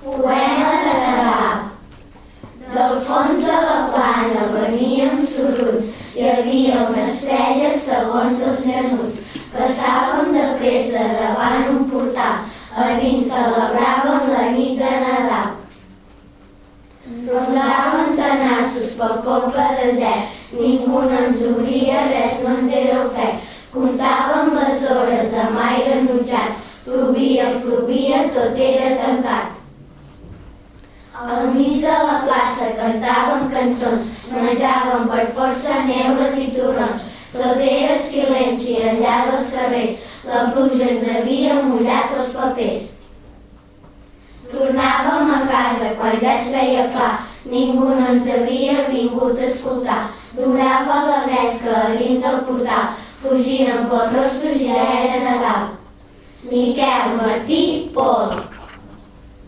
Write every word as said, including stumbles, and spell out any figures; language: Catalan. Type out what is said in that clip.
Poema de Nadal. Del fons de la plana veníem sorruts, hi havia una estrella segons els llanuts. Passàvem de pressa davant un portal, a dins celebràvem la nit de Nadal. Rondàvem tenassos pel poble desert, ningú no ens obria, res no ens era ofert. Comptàvem les hores amb aire enutjat, plovia, plovia, tot era tancat. Al mig de la plaça cantàvem cançons, menjàvem per força neules i torrons. Tot era silenci enllà dels carrers, la pluja ens havia mullat els papers. Tornàvem a casa quan ja es feia clar, ningú no ens havia vingut a escoltar. Durava la gresca a dins el portal, fugien pels rostos i ja era Nadal. Miquel, Martí,